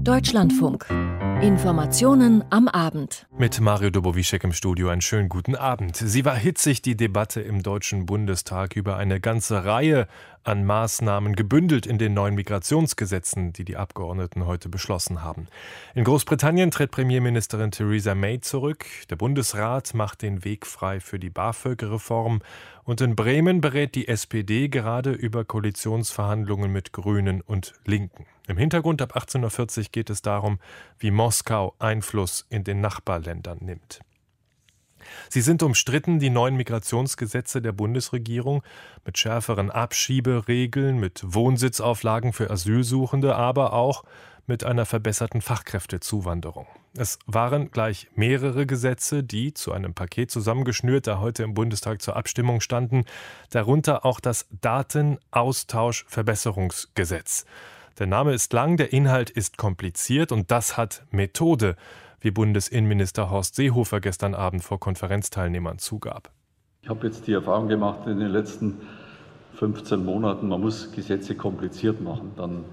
Deutschlandfunk. Informationen am Abend. Mit Mario Dobowischek im Studio einen schönen guten Abend. Sie war hitzig, die Debatte im Deutschen Bundestag über eine ganze Reihe an Maßnahmen, gebündelt in den neuen Migrationsgesetzen, die die Abgeordneten heute beschlossen haben. In Großbritannien tritt Premierministerin Theresa May zurück. Der Bundesrat macht den Weg frei für die BAföG-Reform. Und in Bremen berät die SPD gerade über Koalitionsverhandlungen mit Grünen und Linken. Im Hintergrund ab 18.40 Uhr geht es darum, wie Moskau Einfluss in den Nachbarländern nimmt. Sie sind umstritten, die neuen Migrationsgesetze der Bundesregierung mit schärferen Abschieberegeln, mit Wohnsitzauflagen für Asylsuchende, aber auch mit einer verbesserten Fachkräftezuwanderung. Es waren gleich mehrere Gesetze, die zu einem Paket zusammengeschnürt, da heute im Bundestag zur Abstimmung standen, darunter auch das Datenaustauschverbesserungsgesetz. Der Name ist lang, der Inhalt ist kompliziert und das hat Methode, wie Bundesinnenminister Horst Seehofer gestern Abend vor Konferenzteilnehmern zugab. Ich habe jetzt die Erfahrung gemacht in den letzten 15 Monaten, man muss Gesetze kompliziert machen, dann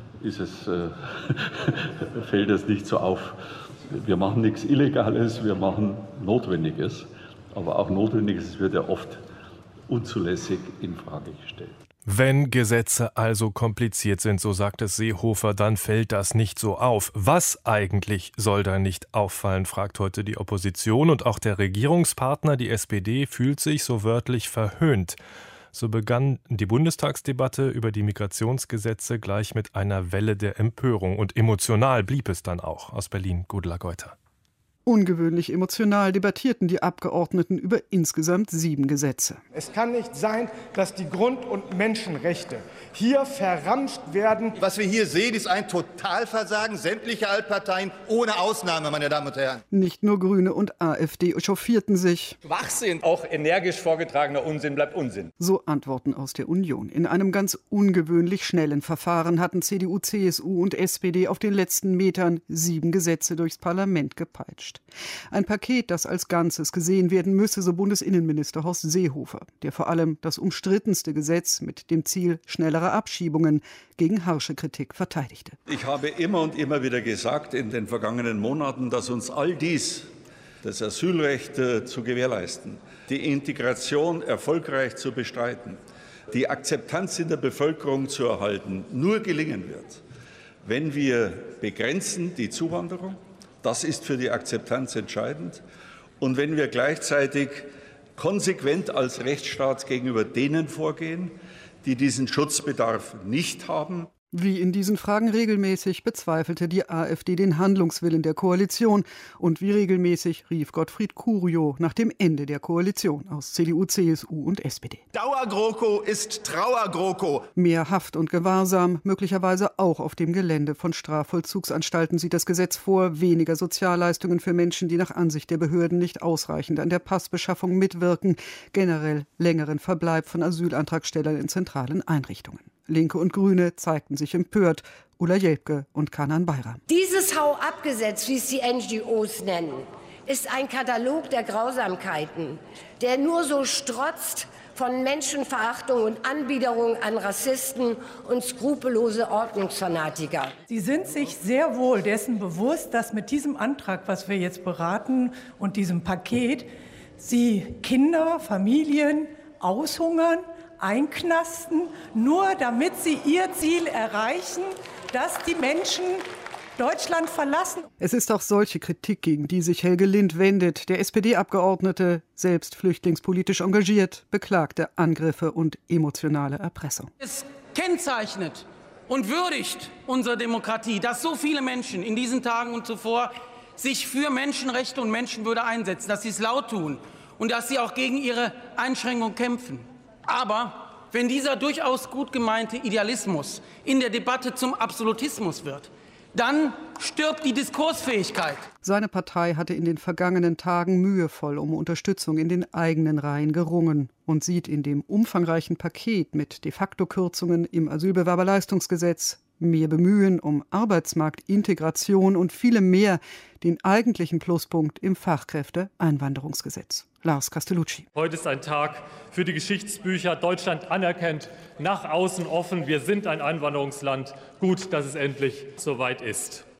fällt es nicht so auf. Wir machen nichts Illegales, wir machen Notwendiges, aber auch Notwendiges wird ja oft unzulässig in Frage gestellt. Wenn Gesetze also kompliziert sind, so sagt es Seehofer, dann fällt das nicht so auf. Was eigentlich soll da nicht auffallen, fragt heute die Opposition. Und auch der Regierungspartner, die SPD, fühlt sich so wörtlich verhöhnt. So begann die Bundestagsdebatte über die Migrationsgesetze gleich mit einer Welle der Empörung. Und emotional blieb es dann auch. Aus Berlin, Gudula Geuter. Ungewöhnlich emotional debattierten die Abgeordneten über insgesamt 7 Gesetze. Es kann nicht sein, dass die Grund- und Menschenrechte hier verramscht werden. Was wir hier sehen, ist ein Totalversagen sämtlicher Altparteien, ohne Ausnahme, meine Damen und Herren. Nicht nur Grüne und AfD echauffierten sich. Schwachsinn, auch energisch vorgetragener Unsinn bleibt Unsinn. So Antworten aus der Union. In einem ganz ungewöhnlich schnellen Verfahren hatten CDU, CSU und SPD auf den letzten Metern 7 Gesetze durchs Parlament gepeitscht. Ein Paket, das als Ganzes gesehen werden müsse, so Bundesinnenminister Horst Seehofer, der vor allem das umstrittenste Gesetz mit dem Ziel schnellerer Abschiebungen gegen harsche Kritik verteidigte. Ich habe immer und immer wieder gesagt in den vergangenen Monaten, dass uns all dies, das Asylrecht zu gewährleisten, die Integration erfolgreich zu bestreiten, die Akzeptanz in der Bevölkerung zu erhalten, nur gelingen wird, wenn wir begrenzen die Zuwanderung. Das ist für die Akzeptanz entscheidend. Und wenn wir gleichzeitig konsequent als Rechtsstaat gegenüber denen vorgehen, die diesen Schutzbedarf nicht haben. Wie in diesen Fragen regelmäßig bezweifelte die AfD den Handlungswillen der Koalition. Und wie regelmäßig rief Gottfried Curio nach dem Ende der Koalition aus CDU, CSU und SPD. Dauer-GroKo ist Trauer-GroKo. Mehr Haft und Gewahrsam, möglicherweise auch auf dem Gelände von Strafvollzugsanstalten sieht das Gesetz vor. Weniger Sozialleistungen für Menschen, die nach Ansicht der Behörden nicht ausreichend an der Passbeschaffung mitwirken. Generell längeren Verbleib von Asylantragstellern in zentralen Einrichtungen. Linke und Grüne zeigten sich empört. Ulla Jelpke und Kanan Bayram. Dieses Hau-ab-Gesetz, wie es die NGOs nennen, ist ein Katalog der Grausamkeiten, der nur so strotzt von Menschenverachtung und Anbiederung an Rassisten und skrupellose Ordnungsfanatiker. Sie sind sich sehr wohl dessen bewusst, dass mit diesem Antrag, was wir jetzt beraten, und diesem Paket, Sie Kinder, Familien aushungern, einknasten, nur damit sie ihr Ziel erreichen, dass die Menschen Deutschland verlassen. Es ist auch solche Kritik, gegen die sich Helge Lind wendet. Der SPD-Abgeordnete, selbst flüchtlingspolitisch engagiert, beklagte Angriffe und emotionale Erpressung. Es kennzeichnet und würdigt unsere Demokratie, dass so viele Menschen in diesen Tagen und zuvor sich für Menschenrechte und Menschenwürde einsetzen, dass sie es laut tun und dass sie auch gegen ihre Einschränkung kämpfen. Aber wenn dieser durchaus gut gemeinte Idealismus in der Debatte zum Absolutismus wird, dann stirbt die Diskursfähigkeit. Seine Partei hatte in den vergangenen Tagen mühevoll um Unterstützung in den eigenen Reihen gerungen und sieht in dem umfangreichen Paket mit De-facto-Kürzungen im Asylbewerberleistungsgesetz, mehr Bemühen um Arbeitsmarktintegration und vielem mehr den eigentlichen Pluspunkt im Fachkräfte-Einwanderungsgesetz. Lars Castellucci. Heute ist ein Tag für die Geschichtsbücher. Deutschland anerkennt, nach außen offen. Wir sind ein Einwanderungsland. Gut, dass es endlich soweit ist.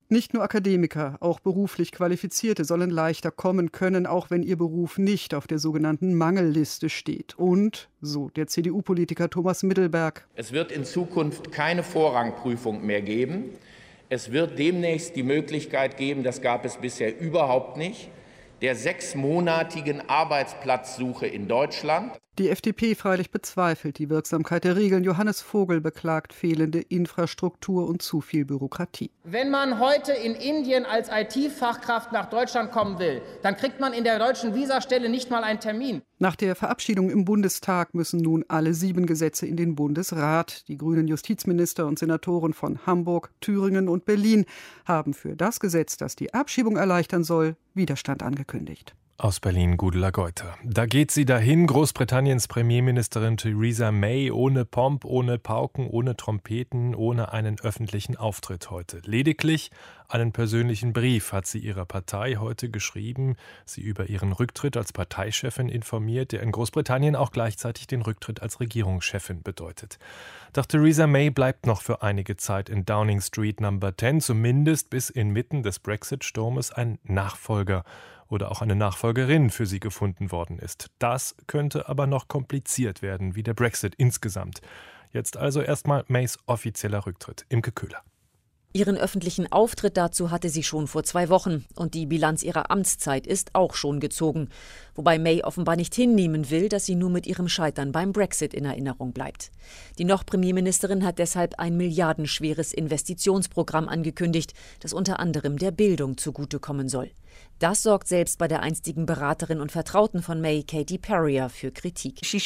Nicht nur Akademiker, auch beruflich Qualifizierte sollen leichter kommen können, auch wenn ihr Beruf nicht auf der sogenannten Mangelliste steht. Und, so der CDU-Politiker Thomas Middelberg: Es wird in Zukunft keine Vorrangprüfung mehr geben. Es wird demnächst die Möglichkeit geben, das gab es bisher überhaupt nicht, der 6-monatigen Arbeitsplatzsuche in Deutschland. Die FDP freilich bezweifelt die Wirksamkeit der Regeln. Johannes Vogel beklagt fehlende Infrastruktur und zu viel Bürokratie. Wenn man heute in Indien als IT-Fachkraft nach Deutschland kommen will, dann kriegt man in der deutschen Visastelle nicht mal einen Termin. Nach der Verabschiedung im Bundestag müssen nun alle 7 Gesetze in den Bundesrat. Die grünen Justizminister und Senatoren von Hamburg, Thüringen und Berlin haben für das Gesetz, das die Abschiebung erleichtern soll, Widerstand angekündigt. Aus Berlin Gudula Geuter. Da geht sie dahin, Großbritanniens Premierministerin Theresa May, ohne Pomp, ohne Pauken, ohne Trompeten, ohne einen öffentlichen Auftritt heute. Lediglich einen persönlichen Brief hat sie ihrer Partei heute geschrieben, sie über ihren Rücktritt als Parteichefin informiert, der in Großbritannien auch gleichzeitig den Rücktritt als Regierungschefin bedeutet. Doch Theresa May bleibt noch für einige Zeit in Downing Street No. 10, zumindest bis inmitten des Brexit-Sturmes ein Nachfolger oder auch eine Nachfolgerin für sie gefunden worden ist. Das könnte aber noch kompliziert werden, wie der Brexit insgesamt. Jetzt also erstmal Mays offizieller Rücktritt. Imke Köhler. Ihren öffentlichen Auftritt dazu hatte sie schon vor 2 Wochen und die Bilanz ihrer Amtszeit ist auch schon gezogen. Wobei May offenbar nicht hinnehmen will, dass sie nur mit ihrem Scheitern beim Brexit in Erinnerung bleibt. Die noch Premierministerin hat deshalb ein milliardenschweres Investitionsprogramm angekündigt, das unter anderem der Bildung zugutekommen soll. Das sorgt selbst bei der einstigen Beraterin und Vertrauten von May, Katie Perrier, für Kritik. Sie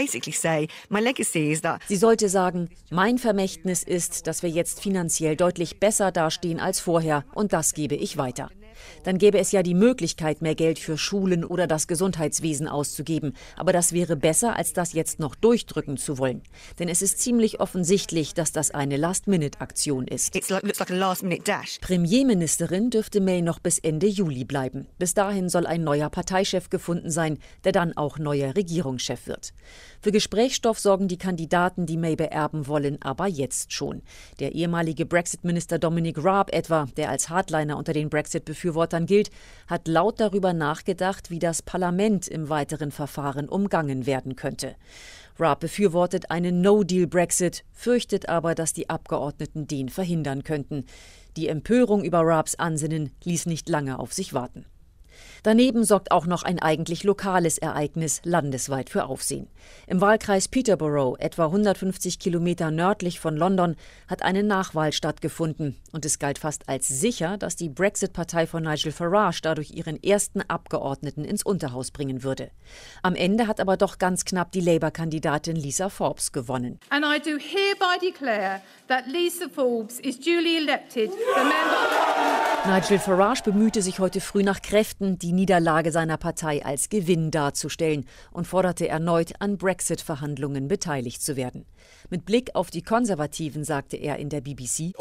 sollte sagen, mein Vermächtnis ist, dass wir jetzt finanziell deutlich besser dastehen als vorher und das gebe ich weiter. Dann gäbe es ja die Möglichkeit, mehr Geld für Schulen oder das Gesundheitswesen auszugeben. Aber das wäre besser, als das jetzt noch durchdrücken zu wollen. Denn es ist ziemlich offensichtlich, dass das eine Last-Minute-Aktion ist. Premierministerin dürfte May noch bis Ende Juli bleiben. Bis dahin soll ein neuer Parteichef gefunden sein, der dann auch neuer Regierungschef wird. Für Gesprächsstoff sorgen die Kandidaten, die May beerben wollen, aber jetzt schon. Der ehemalige Brexit-Minister Dominic Raab etwa, der als Hardliner unter den Brexit-Befürwortern gilt, hat laut darüber nachgedacht, wie das Parlament im weiteren Verfahren umgangen werden könnte. Raab befürwortet einen No-Deal-Brexit, fürchtet aber, dass die Abgeordneten den verhindern könnten. Die Empörung über Raabs Ansinnen ließ nicht lange auf sich warten. Daneben sorgt auch noch ein eigentlich lokales Ereignis landesweit für Aufsehen. Im Wahlkreis Peterborough, etwa 150 Kilometer nördlich von London, hat eine Nachwahl stattgefunden. Und es galt fast als sicher, dass die Brexit-Partei von Nigel Farage dadurch ihren ersten Abgeordneten ins Unterhaus bringen würde. Am Ende hat aber doch ganz knapp die Labour-Kandidatin Lisa Forbes gewonnen. And I do hereby declare that Lisa Forbes is duly elected the member of Nigel Farage bemühte sich heute früh nach Kräften, die Niederlage seiner Partei als Gewinn darzustellen und forderte erneut, an Brexit-Verhandlungen beteiligt zu werden. Mit Blick auf die Konservativen sagte er in der BBC: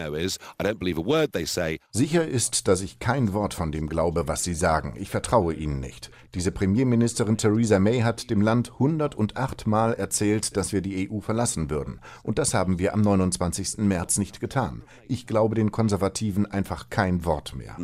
Sicher ist, dass ich kein Wort von dem glaube, was Sie sagen. Ich vertraue Ihnen nicht. Diese Premierministerin Theresa May hat dem Land 108 Mal erzählt, dass wir die EU verlassen würden. Und das haben wir am 29. März nicht getan. Ich glaube den Konservativen einfach kein Wort mehr.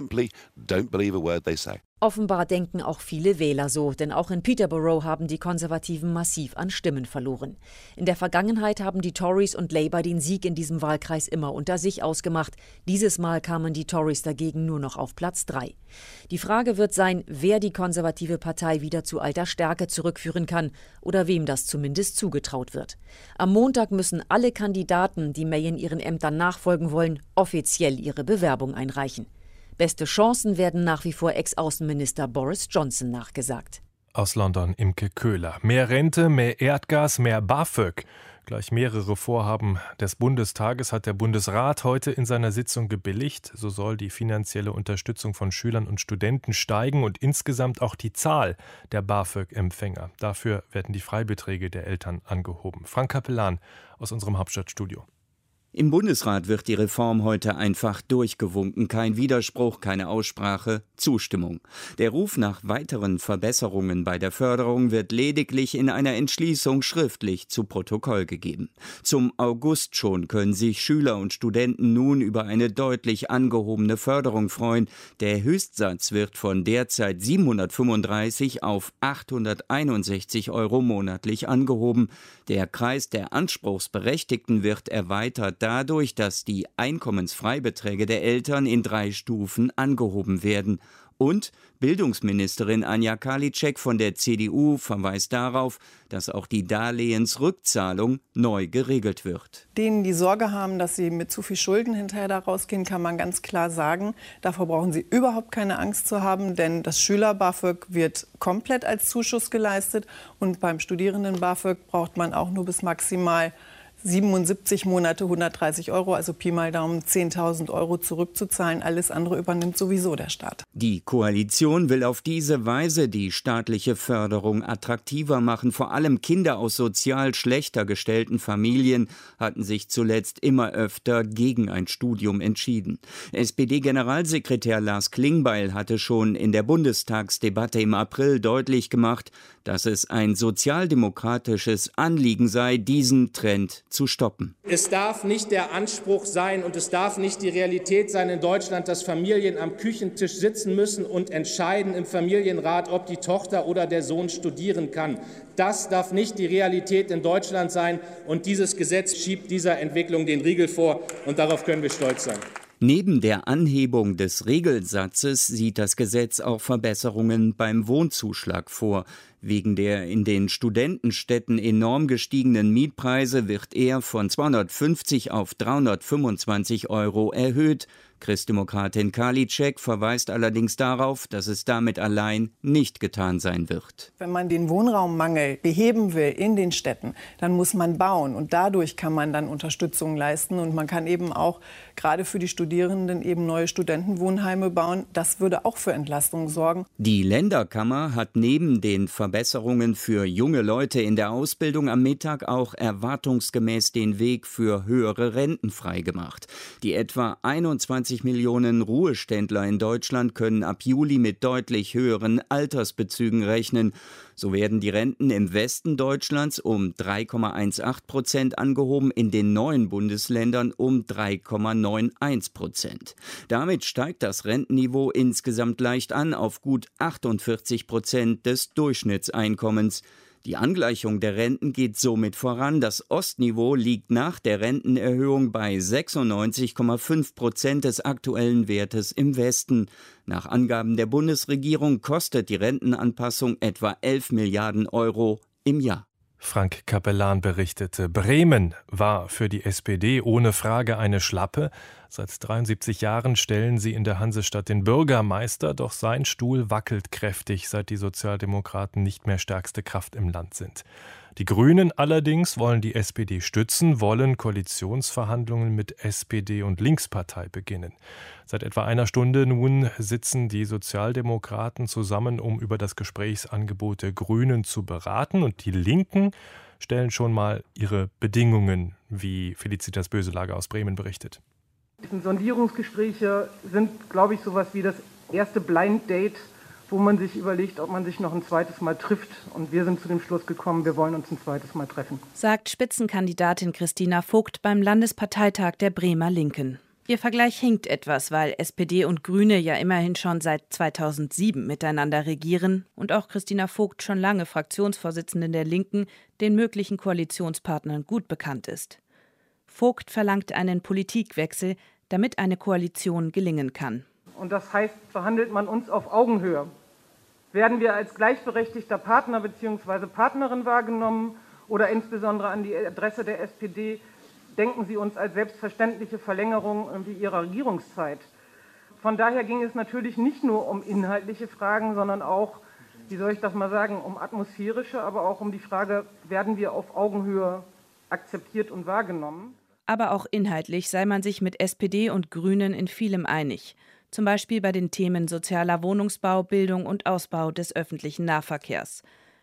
Offenbar denken auch viele Wähler so, denn auch in Peterborough haben die Konservativen massiv an Stimmen verloren. In der Vergangenheit haben die Tories und Labour den Sieg in diesem Wahlkreis immer unter sich ausgemacht. Dieses Mal kamen die Tories dagegen nur noch auf Platz 3. Die Frage wird sein, wer die konservative Partei wieder zu alter Stärke zurückführen kann oder wem das zumindest zugetraut wird. Am Montag müssen alle Kandidaten, die May in ihren Ämtern nachfolgen wollen, offiziell ihre Bewerbung einreichen. Beste Chancen werden nach wie vor Ex-Außenminister Boris Johnson nachgesagt. Aus London Imke Köhler. Mehr Rente, mehr Erdgas, mehr BAföG. Gleich mehrere Vorhaben des Bundestages hat der Bundesrat heute in seiner Sitzung gebilligt. So soll die finanzielle Unterstützung von Schülern und Studenten steigen und insgesamt auch die Zahl der BAföG-Empfänger. Dafür werden die Freibeträge der Eltern angehoben. Frank Capellan aus unserem Hauptstadtstudio. Im Bundesrat wird die Reform heute einfach durchgewunken. Kein Widerspruch, keine Aussprache, Zustimmung. Der Ruf nach weiteren Verbesserungen bei der Förderung wird lediglich in einer Entschließung schriftlich zu Protokoll gegeben. Zum August schon können sich Schüler und Studenten nun über eine deutlich angehobene Förderung freuen. Der Höchstsatz wird von derzeit 735 auf 861 € monatlich angehoben. Der Kreis der Anspruchsberechtigten wird erweitert dadurch, dass die Einkommensfreibeträge der Eltern in 3 Stufen angehoben werden. Und Bildungsministerin Anja Karliczek von der CDU verweist darauf, dass auch die Darlehensrückzahlung neu geregelt wird. Denen, die Sorge haben, dass sie mit zu viel Schulden hinterher da rausgehen, kann man ganz klar sagen, davor brauchen sie überhaupt keine Angst zu haben, denn das Schüler-BAföG wird komplett als Zuschuss geleistet und beim Studierenden-BAföG braucht man auch nur bis maximal 77 Monate 130 €, also Pi mal Daumen 10.000 € zurückzuzahlen. Alles andere übernimmt sowieso der Staat. Die Koalition will auf diese Weise die staatliche Förderung attraktiver machen. Vor allem Kinder aus sozial schlechter gestellten Familien hatten sich zuletzt immer öfter gegen ein Studium entschieden. SPD-Generalsekretär Lars Klingbeil hatte schon in der Bundestagsdebatte im April deutlich gemacht, dass es ein sozialdemokratisches Anliegen sei, diesen Trend zu stoppen. Es darf nicht der Anspruch sein und es darf nicht die Realität sein in Deutschland, dass Familien am Küchentisch sitzen müssen und entscheiden im Familienrat, ob die Tochter oder der Sohn studieren kann. Das darf nicht die Realität in Deutschland sein und dieses Gesetz schiebt dieser Entwicklung den Riegel vor und darauf können wir stolz sein. Neben der Anhebung des Regelsatzes sieht das Gesetz auch Verbesserungen beim Wohnzuschlag vor. Wegen der in den Studentenstädten enorm gestiegenen Mietpreise wird er von 250 auf 325 € erhöht. Christdemokratin Karliczek verweist allerdings darauf, dass es damit allein nicht getan sein wird. Wenn man den Wohnraummangel beheben will in den Städten, dann muss man bauen und dadurch kann man dann Unterstützung leisten und man kann eben auch gerade für die Studierenden eben neue Studentenwohnheime bauen. Das würde auch für Entlastung sorgen. Die Länderkammer hat neben den Verbesserungen für junge Leute in der Ausbildung am Mittag auch erwartungsgemäß den Weg für höhere Renten freigemacht. Die etwa 21 Millionen Ruheständler in Deutschland können ab Juli mit deutlich höheren Altersbezügen rechnen. So werden die Renten im Westen Deutschlands um 3,18% angehoben, in den neuen Bundesländern um 3,91%. Damit steigt das Rentenniveau insgesamt leicht an auf gut 48% des Durchschnittseinkommens. Die Angleichung der Renten geht somit voran. Das Ostniveau liegt nach der Rentenerhöhung bei 96,5% des aktuellen Wertes im Westen. Nach Angaben der Bundesregierung kostet die Rentenanpassung etwa 11 Milliarden € im Jahr. Frank Capellan berichtete, Bremen war für die SPD ohne Frage eine Schlappe. Seit 73 Jahren stellen sie in der Hansestadt den Bürgermeister, doch sein Stuhl wackelt kräftig, seit die Sozialdemokraten nicht mehr stärkste Kraft im Land sind. Die Grünen allerdings wollen die SPD stützen, wollen Koalitionsverhandlungen mit SPD und Linkspartei beginnen. Seit etwa einer Stunde nun sitzen die Sozialdemokraten zusammen, um über das Gesprächsangebot der Grünen zu beraten. Und die Linken stellen schon mal ihre Bedingungen, wie Felicitas Böselager aus Bremen berichtet. Die Sondierungsgespräche sind, glaube ich, sowas wie das erste Blind Date, wo man sich überlegt, ob man sich noch ein zweites Mal trifft. Und wir sind zu dem Schluss gekommen, wir wollen uns ein zweites Mal treffen. Sagt Spitzenkandidatin Christina Vogt beim Landesparteitag der Bremer Linken. Ihr Vergleich hinkt etwas, weil SPD und Grüne ja immerhin schon seit 2007 miteinander regieren und auch Christina Vogt schon lange Fraktionsvorsitzende der Linken den möglichen Koalitionspartnern gut bekannt ist. Vogt verlangt einen Politikwechsel, damit eine Koalition gelingen kann. Und das heißt, behandelt man uns auf Augenhöhe. Werden wir als gleichberechtigter Partner bzw. Partnerin wahrgenommen oder insbesondere an die Adresse der SPD, denken Sie uns als selbstverständliche Verlängerung Ihrer Regierungszeit. Von daher ging es natürlich nicht nur um inhaltliche Fragen, sondern auch, wie soll ich das mal sagen, um atmosphärische, aber auch um die Frage, werden wir auf Augenhöhe akzeptiert und wahrgenommen. Aber auch inhaltlich sei man sich mit SPD und Grünen in vielem einig. Zum Beispiel bei den Themen sozialer Wohnungsbau, Bildung und Ausbau des öffentlichen Nahverkehrs.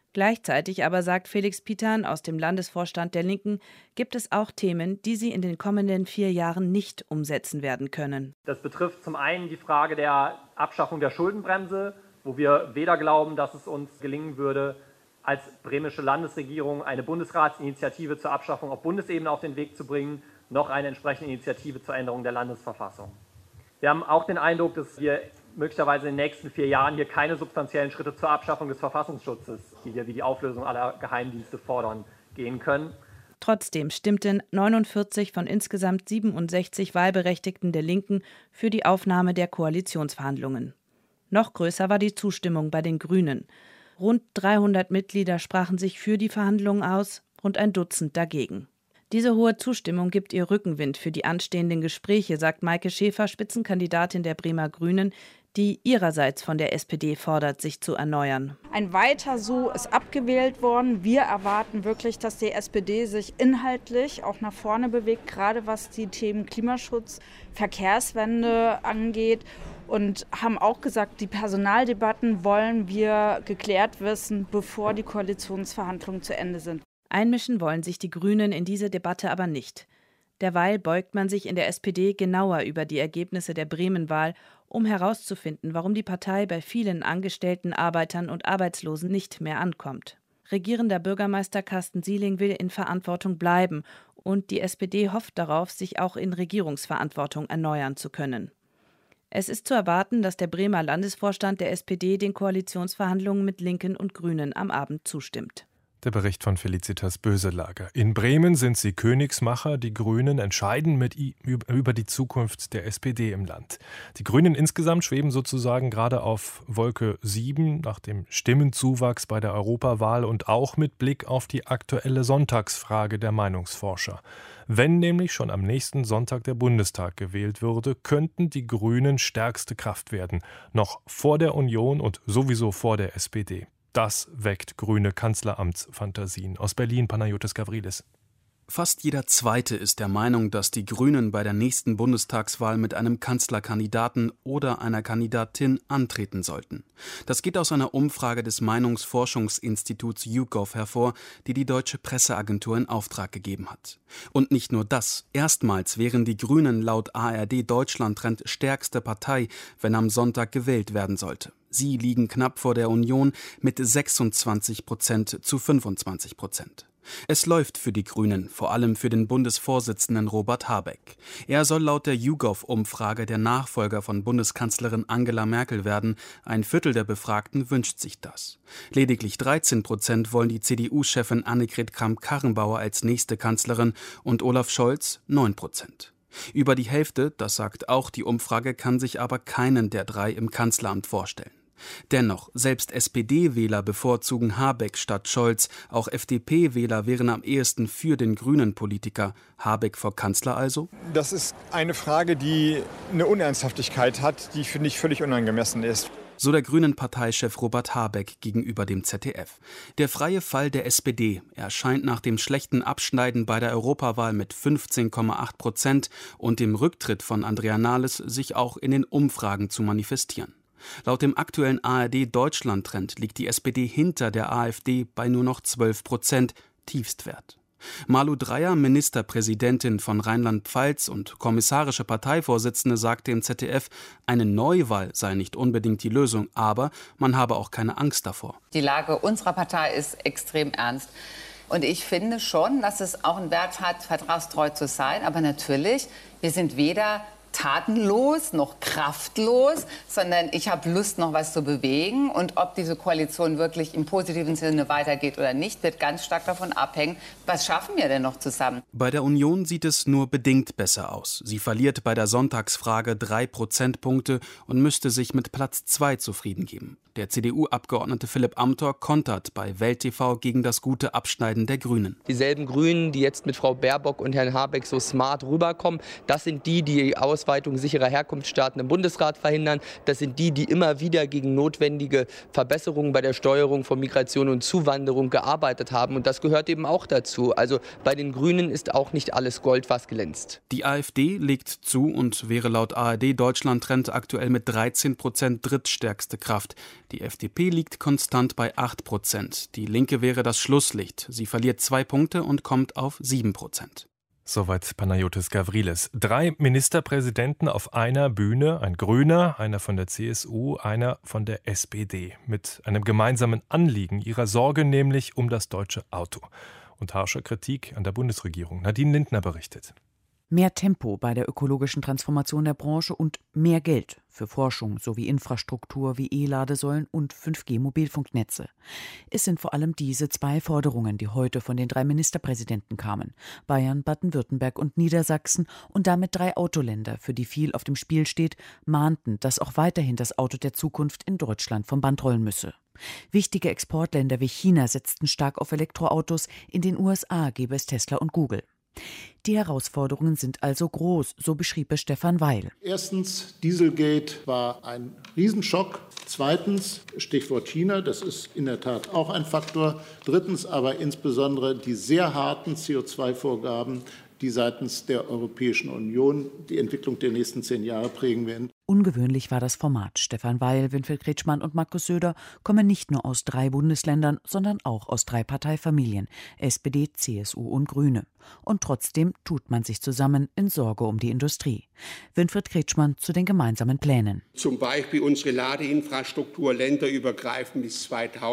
Gleichzeitig aber, sagt Felix Pietern aus dem Landesvorstand der Linken, gibt es auch Themen, die sie in den kommenden 4 Jahren nicht umsetzen werden können. Das betrifft zum einen die Frage der Abschaffung der Schuldenbremse, wo wir weder glauben, dass es uns gelingen würde, als bremische Landesregierung eine Bundesratsinitiative zur Abschaffung auf Bundesebene auf den Weg zu bringen, noch eine entsprechende Initiative zur Änderung der Landesverfassung. Wir haben auch den Eindruck, dass wir möglicherweise in den nächsten 4 Jahren hier keine substanziellen Schritte zur Abschaffung des Verfassungsschutzes, die wir wie die Auflösung aller Geheimdienste fordern, gehen können. Trotzdem stimmten 49 von insgesamt 67 Wahlberechtigten der Linken für die Aufnahme der Koalitionsverhandlungen. Noch größer war die Zustimmung bei den Grünen. Rund 300 Mitglieder sprachen sich für die Verhandlungen aus, rund ein Dutzend dagegen. Diese hohe Zustimmung gibt ihr Rückenwind für die anstehenden Gespräche, sagt Maike Schäfer, Spitzenkandidatin der Bremer Grünen, die ihrerseits von der SPD fordert, sich zu erneuern. Ein Weiter so ist abgewählt worden. Wir erwarten wirklich, dass die SPD sich inhaltlich auch nach vorne bewegt, gerade was die Themen Klimaschutz, Verkehrswende angeht. Und haben auch gesagt, die Personaldebatten wollen wir geklärt wissen, bevor die Koalitionsverhandlungen zu Ende sind. Einmischen wollen sich die Grünen in diese Debatte aber nicht. Derweil beugt man sich in der SPD genauer über die Ergebnisse der Bremen-Wahl, um herauszufinden, warum die Partei bei vielen Angestellten, Arbeitern und Arbeitslosen nicht mehr ankommt. Regierender Bürgermeister Carsten Sieling will in Verantwortung bleiben und die SPD hofft darauf, sich auch in Regierungsverantwortung erneuern zu können. Es ist zu erwarten, dass der Bremer Landesvorstand der SPD den Koalitionsverhandlungen mit Linken und Grünen am Abend zustimmt. Der Bericht von Felicitas Böselager. In Bremen sind sie Königsmacher. Die Grünen entscheiden über die Zukunft der SPD im Land. Die Grünen insgesamt schweben sozusagen gerade auf Wolke 7 nach dem Stimmenzuwachs bei der Europawahl und auch mit Blick auf die aktuelle Sonntagsfrage der Meinungsforscher. Wenn nämlich schon am nächsten Sonntag der Bundestag gewählt würde, könnten die Grünen stärkste Kraft werden. Noch vor der Union und sowieso vor der SPD. Das weckt grüne Kanzleramtsfantasien. Aus Berlin, Panayotis Gavrilis. Fast jeder Zweite ist der Meinung, dass die Grünen bei der nächsten Bundestagswahl mit einem Kanzlerkandidaten oder einer Kandidatin antreten sollten. Das geht aus einer Umfrage des Meinungsforschungsinstituts YouGov hervor, die die Deutsche Presseagentur in Auftrag gegeben hat. Und nicht nur das. Erstmals wären die Grünen laut ARD Deutschland-Trend stärkste Partei, wenn am Sonntag gewählt werden sollte. Sie liegen knapp vor der Union mit 26% zu 25%. Es läuft für die Grünen, vor allem für den Bundesvorsitzenden Robert Habeck. Er soll laut der YouGov-Umfrage der Nachfolger von Bundeskanzlerin Angela Merkel werden. 1/4 der Befragten wünscht sich das. Lediglich 13% wollen die CDU-Chefin Annegret Kramp-Karrenbauer als nächste Kanzlerin und Olaf Scholz 9%. Über die Hälfte, das sagt auch die Umfrage, kann sich aber keinen der 3 im Kanzleramt vorstellen. Dennoch, selbst SPD-Wähler bevorzugen Habeck statt Scholz. Auch FDP-Wähler wären am ehesten für den grünen Politiker. Habeck vor Kanzler also? Das ist eine Frage, die eine Unernsthaftigkeit hat, die, finde ich, völlig unangemessen ist. So der Grünen-Parteichef Robert Habeck gegenüber dem ZDF. Der freie Fall der SPD. Er scheint nach dem schlechten Abschneiden bei der Europawahl mit 15,8% und dem Rücktritt von Andrea Nahles sich auch in den Umfragen zu manifestieren. Laut dem aktuellen ARD-Deutschland-Trend liegt die SPD hinter der AfD bei nur noch 12%, Tiefstwert. Malu Dreyer, Ministerpräsidentin von Rheinland-Pfalz und kommissarische Parteivorsitzende, sagte im ZDF, eine Neuwahl sei nicht unbedingt die Lösung, aber man habe auch keine Angst davor. Die Lage unserer Partei ist extrem ernst. Und ich finde schon, dass es auch einen Wert hat, vertragstreu zu sein. Aber natürlich, wir sind weder tatenlos noch kraftlos, sondern ich habe Lust, noch was zu bewegen. Und ob diese Koalition wirklich im positiven Sinne weitergeht oder nicht, wird ganz stark davon abhängen, was schaffen wir denn noch zusammen. Bei der Union sieht es nur bedingt besser aus. Sie verliert bei der Sonntagsfrage 3 Prozentpunkte und müsste sich mit Platz 2 zufrieden geben. Der CDU-Abgeordnete Philipp Amthor kontert bei Welt TV gegen das gute Abschneiden der Grünen. Dieselben Grünen, die jetzt mit Frau Baerbock und Herrn Habeck so smart rüberkommen, das sind die aus Ausweitung sicherer Herkunftsstaaten im Bundesrat verhindern. Das sind die immer wieder gegen notwendige Verbesserungen bei der Steuerung von Migration und Zuwanderung gearbeitet haben. Und das gehört eben auch dazu. Also bei den Grünen ist auch nicht alles Gold, was glänzt. Die AfD legt zu und wäre laut ARD Deutschland-Trend aktuell mit 13% drittstärkste Kraft. Die FDP liegt konstant bei 8%. Die Linke wäre das Schlusslicht. Sie verliert 2 Punkte und kommt auf 7%. Soweit Panayotis Gavrilis. 3 Ministerpräsidenten auf einer Bühne, ein Grüner, einer von der CSU, einer von der SPD, mit einem gemeinsamen Anliegen, ihrer Sorge nämlich um das deutsche Auto. Und harscher Kritik an der Bundesregierung. Nadine Lindner berichtet. Mehr Tempo bei der ökologischen Transformation der Branche und mehr Geld für Forschung sowie Infrastruktur wie E-Ladesäulen und 5G-Mobilfunknetze. Es sind vor allem diese 2 Forderungen, die heute von den 3 Ministerpräsidenten kamen. Bayern, Baden-Württemberg und Niedersachsen und damit 3 Autoländer, für die viel auf dem Spiel steht, mahnten, dass auch weiterhin das Auto der Zukunft in Deutschland vom Band rollen müsse. Wichtige Exportländer wie China setzten stark auf Elektroautos, in den USA gäbe es Tesla und Google. Die Herausforderungen sind also groß, so beschrieb es Stefan Weil. Erstens, Dieselgate war ein Riesenschock. Zweitens, Stichwort China, das ist in der Tat auch ein Faktor. Drittens aber insbesondere die sehr harten CO2-Vorgaben, die seitens der Europäischen Union die Entwicklung der nächsten 10 Jahre prägen werden. Ungewöhnlich war das Format. Stefan Weil, Winfried Kretschmann und Markus Söder kommen nicht nur aus 3 Bundesländern, sondern auch aus 3 Parteifamilien, SPD, CSU und Grüne. Und trotzdem tut man sich zusammen in Sorge um die Industrie. Winfried Kretschmann zu den gemeinsamen Plänen. Zum Beispiel unsere Ladeinfrastruktur länderübergreifend bis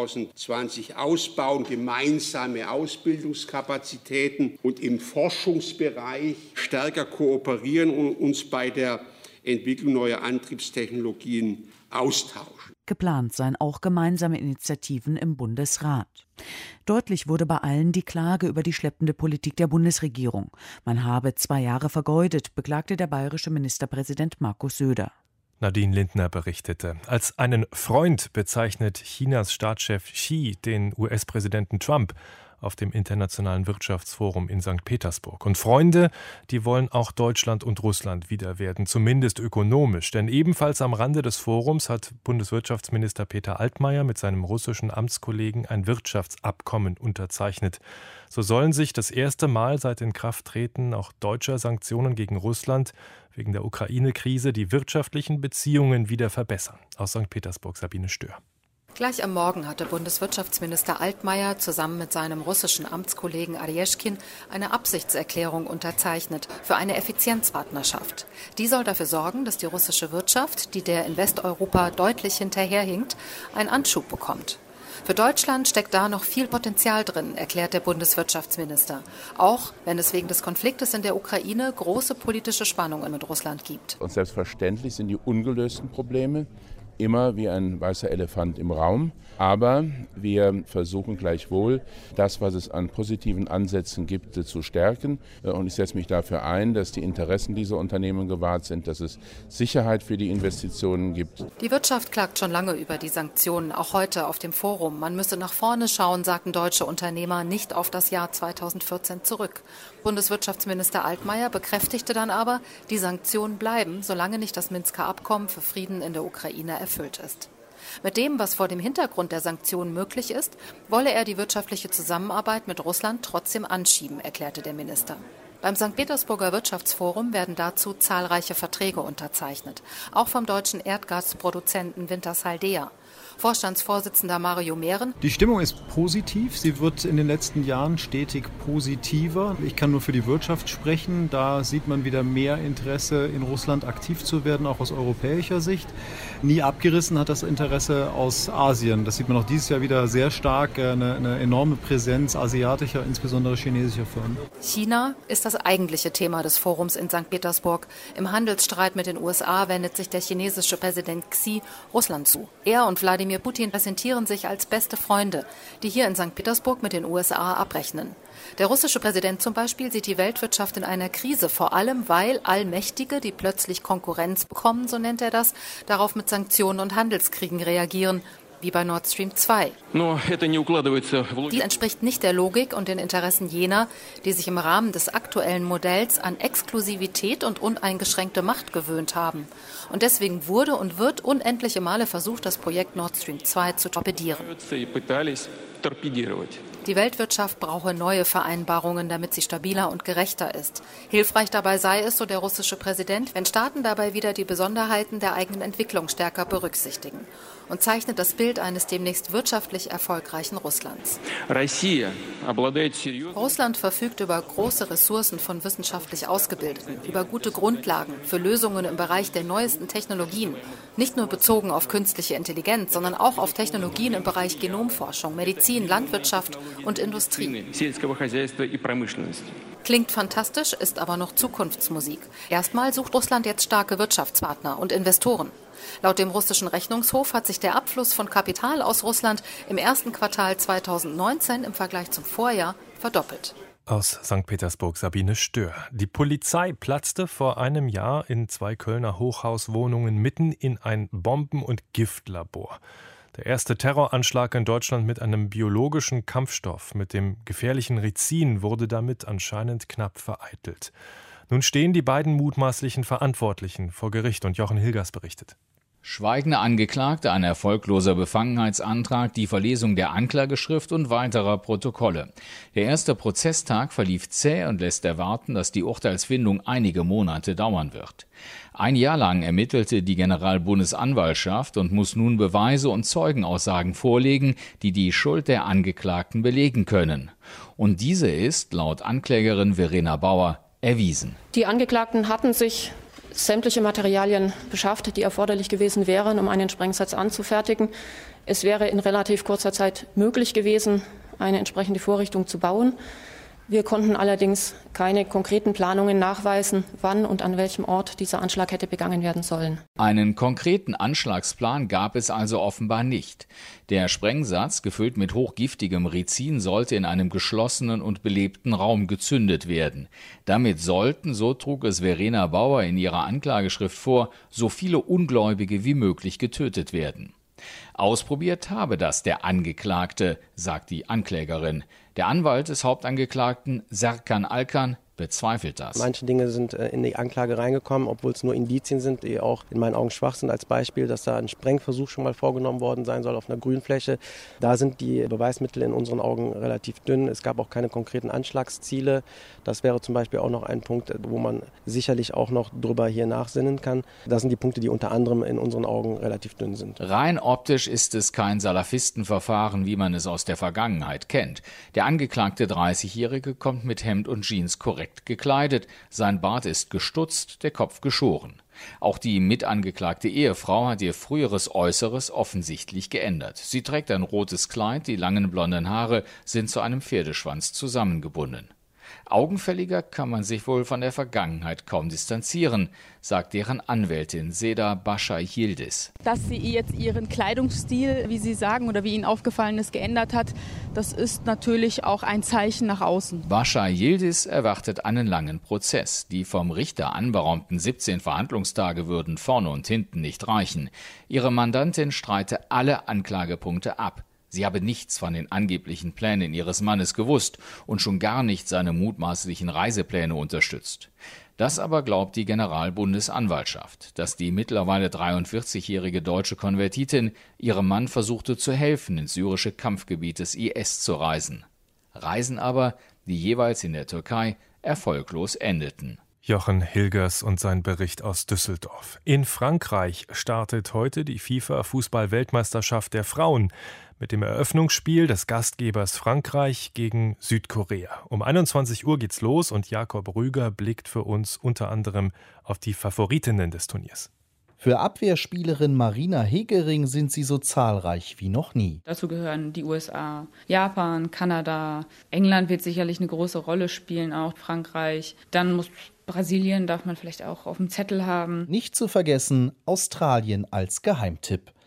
2020 ausbauen, gemeinsame Ausbildungskapazitäten und im Forschungsbereich stärker kooperieren und uns bei der Entwicklung neuer Antriebstechnologien austauschen. Geplant seien auch gemeinsame Initiativen im Bundesrat. Deutlich wurde bei allen die Klage über die schleppende Politik der Bundesregierung. Man habe 2 Jahre vergeudet, beklagte der bayerische Ministerpräsident Markus Söder. Nadine Lindner berichtete. Als einen Freund bezeichnet Chinas Staatschef Xi den US-Präsidenten Trump auf dem Internationalen Wirtschaftsforum in St. Petersburg. Und Freunde, die wollen auch Deutschland und Russland wieder werden, zumindest ökonomisch. Denn ebenfalls am Rande des Forums hat Bundeswirtschaftsminister Peter Altmaier mit seinem russischen Amtskollegen ein Wirtschaftsabkommen unterzeichnet. So sollen sich das erste Mal seit Inkrafttreten auch deutscher Sanktionen gegen Russland wegen der Ukraine-Krise die wirtschaftlichen Beziehungen wieder verbessern. Aus St. Petersburg Sabine Stör. Gleich am Morgen hatte Bundeswirtschaftsminister Altmaier zusammen mit seinem russischen Amtskollegen Aryeshkin eine Absichtserklärung unterzeichnet für eine Effizienzpartnerschaft. Die soll dafür sorgen, dass die russische Wirtschaft, die der in Westeuropa deutlich hinterherhinkt, einen Anschub bekommt. Für Deutschland steckt da noch viel Potenzial drin, erklärt der Bundeswirtschaftsminister. Auch wenn es wegen des Konfliktes in der Ukraine große politische Spannungen mit Russland gibt. Und selbstverständlich sind die ungelösten Probleme immer wie ein weißer Elefant im Raum. Aber wir versuchen gleichwohl, das, was es an positiven Ansätzen gibt, zu stärken. Und ich setze mich dafür ein, dass die Interessen dieser Unternehmen gewahrt sind, dass es Sicherheit für die Investitionen gibt. Die Wirtschaft klagt schon lange über die Sanktionen, auch heute auf dem Forum. Man müsse nach vorne schauen, sagten deutsche Unternehmer, nicht auf das Jahr 2014 zurück. Bundeswirtschaftsminister Altmaier bekräftigte dann aber, die Sanktionen bleiben, solange nicht das Minsker Abkommen für Frieden in der Ukraine erfüllt ist. Mit dem, was vor dem Hintergrund der Sanktionen möglich ist, wolle er die wirtschaftliche Zusammenarbeit mit Russland trotzdem anschieben, erklärte der Minister. Beim St. Petersburger Wirtschaftsforum werden dazu zahlreiche Verträge unterzeichnet, auch vom deutschen Erdgasproduzenten Wintershall Dea. Vorstandsvorsitzender Mario Mehren. Die Stimmung ist positiv. Sie wird in den letzten Jahren stetig positiver. Ich kann nur für die Wirtschaft sprechen. Da sieht man wieder mehr Interesse, in Russland aktiv zu werden, auch aus europäischer Sicht. Nie abgerissen hat das Interesse aus Asien. Das sieht man auch dieses Jahr wieder sehr stark. Eine enorme Präsenz asiatischer, insbesondere chinesischer Firmen. China ist das eigentliche Thema des Forums in St. Petersburg. Im Handelsstreit mit den USA wendet sich der chinesische Präsident Xi Russland zu. Er und Wladimir Putin präsentieren sich als beste Freunde, die hier in St. Petersburg mit den USA abrechnen. Der russische Präsident zum Beispiel sieht die Weltwirtschaft in einer Krise, vor allem weil Allmächtige, die plötzlich Konkurrenz bekommen, so nennt er das, darauf mit Sanktionen und Handelskriegen reagieren. wie bei Nord Stream 2. Dies entspricht nicht der Logik und den Interessen jener, die sich im Rahmen des aktuellen Modells an Exklusivität und uneingeschränkte Macht gewöhnt haben. Und deswegen wurde und wird unendliche Male versucht, das Projekt Nord Stream 2 zu torpedieren. Die Weltwirtschaft brauche neue Vereinbarungen, damit sie stabiler und gerechter ist. Hilfreich dabei sei es, so der russische Präsident, wenn Staaten dabei wieder die Besonderheiten der eigenen Entwicklung stärker berücksichtigen, und zeichnet das Bild eines demnächst wirtschaftlich erfolgreichen Russlands. Russland verfügt über große Ressourcen von wissenschaftlich Ausgebildeten, über gute Grundlagen für Lösungen im Bereich der neuesten Technologien, nicht nur bezogen auf künstliche Intelligenz, sondern auch auf Technologien im Bereich Genomforschung, Medizin, Landwirtschaft und Industrie. Klingt fantastisch, ist aber noch Zukunftsmusik. Erstmal sucht Russland jetzt starke Wirtschaftspartner und Investoren. Laut dem russischen Rechnungshof hat sich der Abfluss von Kapital aus Russland im ersten Quartal 2019 im Vergleich zum Vorjahr verdoppelt. Aus St. Petersburg Sabine Stör. Die Polizei platzte vor einem Jahr in 2 Kölner Hochhauswohnungen mitten in ein Bomben- und Giftlabor. Der erste Terroranschlag in Deutschland mit einem biologischen Kampfstoff, mit dem gefährlichen Rizin, wurde damit anscheinend knapp vereitelt. Nun stehen die beiden mutmaßlichen Verantwortlichen vor Gericht und Jochen Hilgers berichtet. Schweigende Angeklagte, ein erfolgloser Befangenheitsantrag, die Verlesung der Anklageschrift und weiterer Protokolle. Der erste Prozesstag verlief zäh und lässt erwarten, dass die Urteilsfindung einige Monate dauern wird. Ein Jahr lang ermittelte die Generalbundesanwaltschaft und muss nun Beweise und Zeugenaussagen vorlegen, die die Schuld der Angeklagten belegen können. Und diese ist, laut Anklägerin Verena Bauer, erwiesen. Die Angeklagten hatten sich sämtliche Materialien beschafft, die erforderlich gewesen wären, um einen Sprengsatz anzufertigen. Es wäre in relativ kurzer Zeit möglich gewesen, eine entsprechende Vorrichtung zu bauen. Wir konnten allerdings keine konkreten Planungen nachweisen, wann und an welchem Ort dieser Anschlag hätte begangen werden sollen. Einen konkreten Anschlagsplan gab es also offenbar nicht. Der Sprengsatz, gefüllt mit hochgiftigem Rizin, sollte in einem geschlossenen und belebten Raum gezündet werden. Damit sollten, so trug es Verena Bauer in ihrer Anklageschrift vor, so viele Ungläubige wie möglich getötet werden. Ausprobiert habe das der Angeklagte, sagt die Anklägerin. Der Anwalt des Hauptangeklagten, Serkan Alkan, bezweifelt das. Manche Dinge sind in die Anklage reingekommen, obwohl es nur Indizien sind, die auch in meinen Augen schwach sind. Als Beispiel, dass da ein Sprengversuch schon mal vorgenommen worden sein soll auf einer Grünfläche. Da sind die Beweismittel in unseren Augen relativ dünn. Es gab auch keine konkreten Anschlagsziele. Das wäre zum Beispiel auch noch ein Punkt, wo man sicherlich auch noch drüber hier nachsinnen kann. Das sind die Punkte, die unter anderem in unseren Augen relativ dünn sind. Rein optisch ist es kein Salafistenverfahren, wie man es aus der Vergangenheit kennt. Der angeklagte 30-Jährige kommt mit Hemd und Jeans korrekt gekleidet, sein Bart ist gestutzt, der Kopf geschoren. Auch die mitangeklagte Ehefrau hat ihr früheres Äußeres offensichtlich geändert. Sie trägt ein rotes Kleid, die langen blonden Haare sind zu einem Pferdeschwanz zusammengebunden. Augenfälliger kann man sich wohl von der Vergangenheit kaum distanzieren, sagt deren Anwältin Seda Bascha Yildiz. Dass sie jetzt ihren Kleidungsstil, wie Sie sagen, oder wie Ihnen aufgefallen ist, geändert hat, das ist natürlich auch ein Zeichen nach außen. Bascha Yildiz erwartet einen langen Prozess. Die vom Richter anberaumten 17 Verhandlungstage würden vorne und hinten nicht reichen. Ihre Mandantin streite alle Anklagepunkte ab. Sie habe nichts von den angeblichen Plänen ihres Mannes gewusst und schon gar nicht seine mutmaßlichen Reisepläne unterstützt. Das aber glaubt die Generalbundesanwaltschaft, dass die mittlerweile 43-jährige deutsche Konvertitin ihrem Mann versuchte zu helfen, ins syrische Kampfgebiet des IS zu reisen. Reisen aber, die jeweils in der Türkei erfolglos endeten. Jochen Hilgers und sein Bericht aus Düsseldorf. In Frankreich startet heute die FIFA-Fußball-Weltmeisterschaft der Frauen mit dem Eröffnungsspiel des Gastgebers Frankreich gegen Südkorea. Um 21 Uhr geht's los und Jakob Rüger blickt für uns unter anderem auf die Favoritinnen des Turniers. Für Abwehrspielerin Marina Hegering sind sie so zahlreich wie noch nie. Dazu gehören die USA, Japan, Kanada. England wird sicherlich eine große Rolle spielen, auch Frankreich. Dann muss Brasilien, darf man vielleicht auch auf dem Zettel haben. Nicht zu vergessen, Australien als Geheimtipp.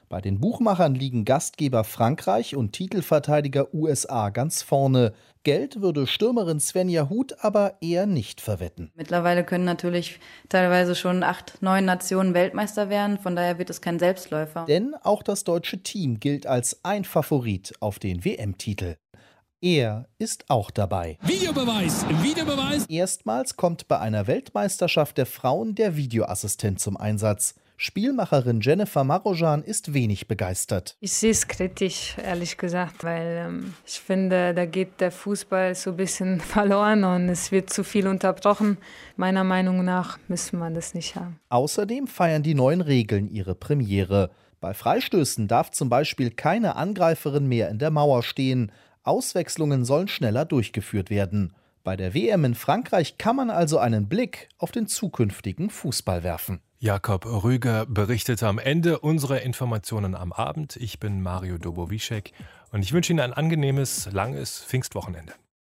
Bei den Buchmachern liegen Gastgeber Frankreich und Titelverteidiger USA ganz vorne. Geld würde Stürmerin Svenja Huth aber eher nicht verwetten. Mittlerweile können natürlich teilweise schon 8, 9 Nationen Weltmeister werden, von daher wird es kein Selbstläufer. Denn auch das deutsche Team gilt als ein Favorit auf den WM-Titel. Er ist auch dabei. Videobeweis! Erstmals kommt bei einer Weltmeisterschaft der Frauen der Videoassistent zum Einsatz. Spielmacherin Jennifer Marojan ist wenig begeistert. Ich sehe es kritisch, ehrlich gesagt, weil ich finde, da geht der Fußball so ein bisschen verloren und es wird zu viel unterbrochen. Meiner Meinung nach müssen wir das nicht haben. Außerdem feiern die neuen Regeln ihre Premiere. Bei Freistößen darf zum Beispiel keine Angreiferin mehr in der Mauer stehen. Auswechslungen sollen schneller durchgeführt werden. Bei der WM in Frankreich kann man also einen Blick auf den zukünftigen Fußball werfen. Jakob Rüger berichtete am Ende unserer Informationen am Abend. Ich bin Mario Dobowischek und ich wünsche Ihnen ein angenehmes, langes Pfingstwochenende.